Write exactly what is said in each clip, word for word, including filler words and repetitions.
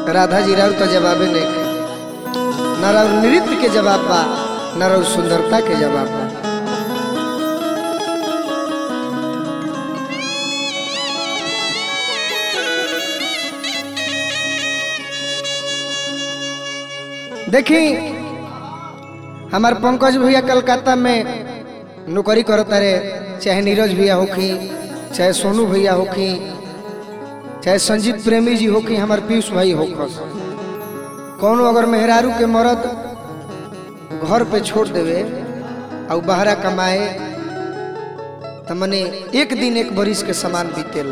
राधा जी राउर तो जवाबे नहीं, न राउर नृत्य के जवाब बा न राउर सुंदरता के जवाब बा। देखी हमार पंकज भैया कलकत्ता में नौकरी करता रे, चाहे नीरज भैया होखी, चाहे सोनू भैया होखी, चाहे संजीत प्रेमी जी होखी, हमार पीयूष भाई होखस, कौन अगर मेहरारू के मरद घर पे छोड़ देवे और बाहरा कमाए तो मने एक दिन एक बरिस के समान बीतेला।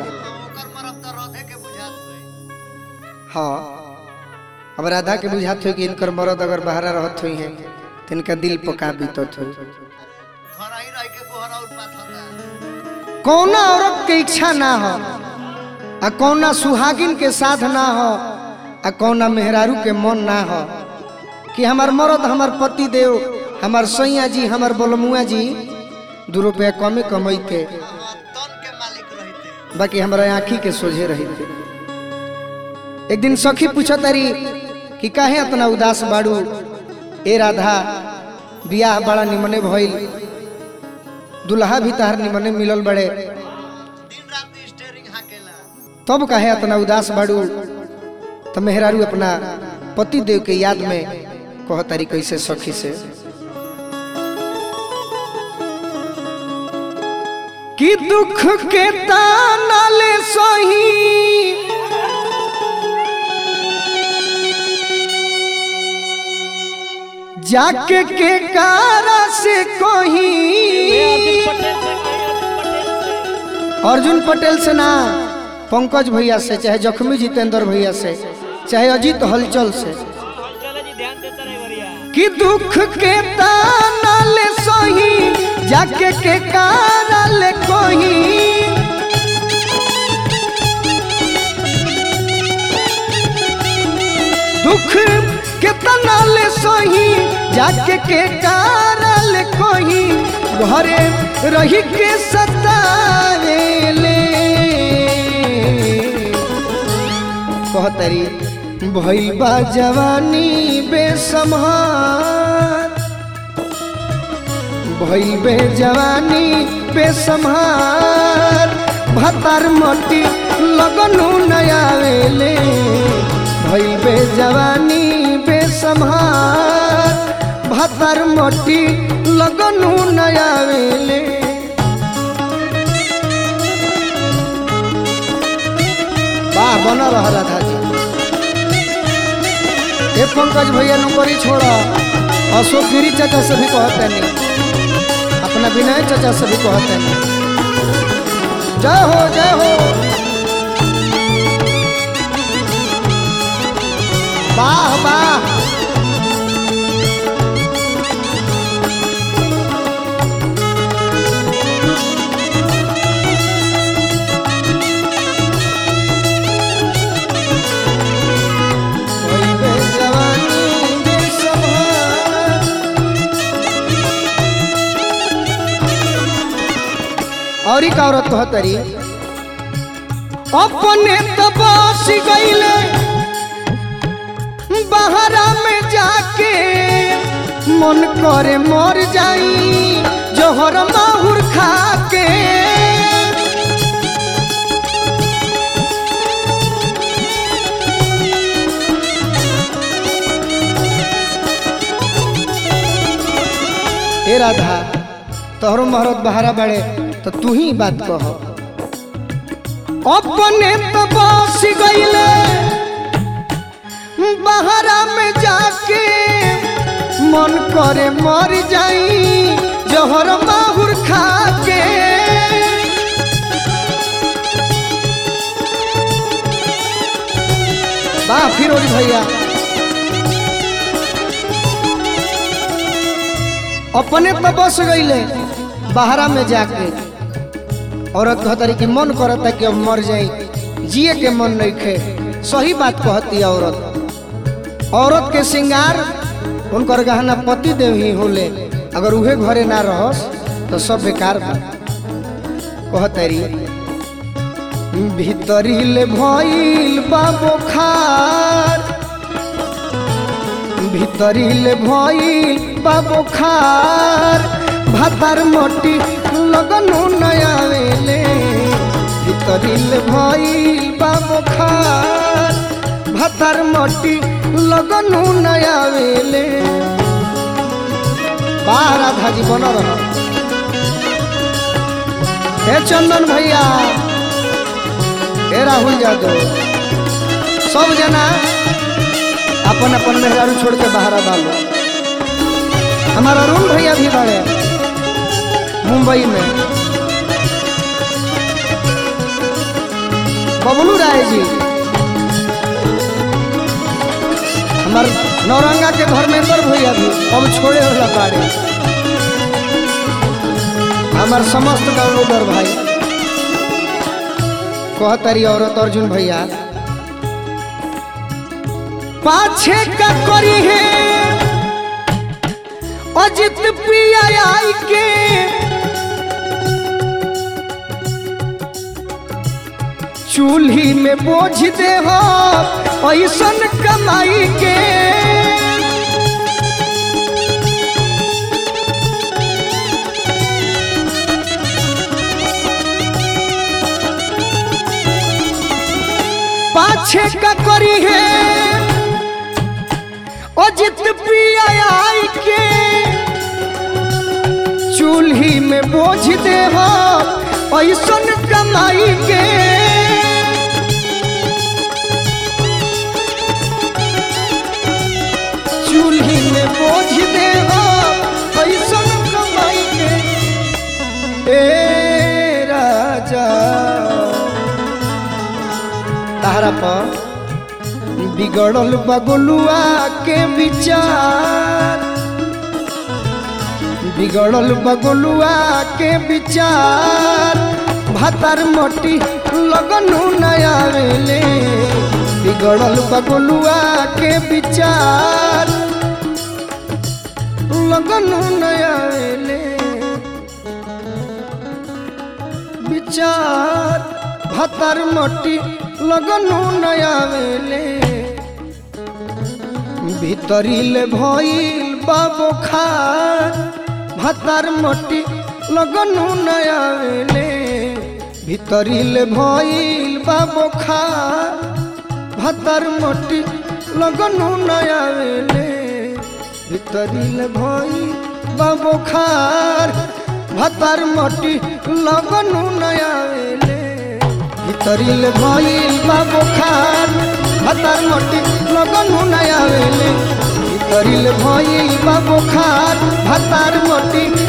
हाँ, अब राधा के बुझात हो कि इनकर मरद अगर बाहरा रहत हुई है तो इनका दिल पका बीतत हो। कौना औरत के इच्छा ना हो आ कौना सुहागिन के साथ ना हो आ कौना मेहरारू के मन ना हो कि हमार मरद हमार पति देव हमार सैया जी हमार बोलमुआ जी दो रुपया कमे कमैते बाकी हमारा आँखी के सोझे रहते। एक दिन सखी पूछा तारी कि काहे इतना उदास बाड़ू, ए राधा बियाह बड़ा निमने भइल, दुल्हा भी तहार निमने मिलल बड़े, तब काहे इतना उदास बाड़ू। तो मेहरारू अपना पति देव के याद में कह तारी कैसे सखी से कि दुख के ताना ले सही जाके के कारा से कोही, अर्जुन पटेल से ना, पंकज भैया से, चाहे जख्मी जितेंद्र भैया से, चाहे अजीत हलचल से, कि दुख के ताना ले सही जाके के कारा ले कोही, दुख के ताना ले सही जाके के कारा ले कोही, घरे रही के सतावेले कहतरी भइल बा जवानी बेसम्हार, भइल बे जवानी बेसम्हार, भतार मटी लगनु नयावेले, भइल बे जवानी बेसम्हार, भतार मटी लगनु नयावेले। वाह बना रहा राधा जी। ए पंकज भैया नौकरी छोड़ा, अशोक गिरी चाचा से भी कहते नहीं, अपना विनय चाचा से भी कहते नहीं। जय हो जय हो, वाह वाह। और एक औरत कहतरी अपने तबासी गईले बहरा में जाके, मन करे मर जाई जोहर माहुर खाके, ए राधा तोहरो महरत बहरा बड़े तो तू ही बात कह। अपने तो बस गईले बहरा में जाके, मन करे मर जाई जोहर माहुर खाके, वाह फिरोज भैया। अपने तो बस गईले बहरा में जाके, औरत कहतरी कि मन करता कि अब मर जाई, जिए के मन नहीं खे। सही बात कहती औरत। औरत के श्रृंगार उनकर गहना पति देव ही होले, अगर उहे घरे ना रहस तो सब बेकार बा। कहतरी भीतरीले भइल बा बुखार भीतरीले भइल बा बुखार भातार मोटी लगनु नयावेले भीतरीले भइल बा बुखार भातार मोटी लगनु नयावेले बाहर आधा जी बन रहा हे चंदन भैया हे राहुल यादव सब जना अपन अपन मेहरारू छोड़ के बाहर डालो। हमारा अरुण भैया भी बड़े मुंबई में, बबलू राय जी हमारे नौरंगा के धर्मेंद्र भैया भी अब छोड़े वाला बाड़े। हमार समस्त डाउनलोडर भाई कहतरी औरत अर्जुन भैया पाछे का करी है अजित पिया आई के चूल्ही में बोझ दे हो ऐसन कमाई के पाछे का करी है अजित पिया आई के चूल्ही में बोझ दे हो ऐसन कमाई के चूल्ही में बोझ दे हो ऐसन कमाई के ए राजा तारा पर बिगड़ल बगुलुआ के विचार बिगड़ल बगुलुआ के विचार भातार मोटी लगनु नयावेले बिगड़ल बगुलुआ के विचार लगनु नयावेले विचार भातार मोटी लगनु नयावेले भीतरीले भइल बा बुखार भातार मोटी लगनु नयावेले भीतरीले भइल बा बुखार भातार मोटी लगनु नयावेले भीतरीले भइल बा बुखार भातार मोटी लगनु नयावेले भीतरीले भइल बा बुखार भातार मोटी लगनु नयावेले भीतरीले भइल बा बुखार भातार मोटी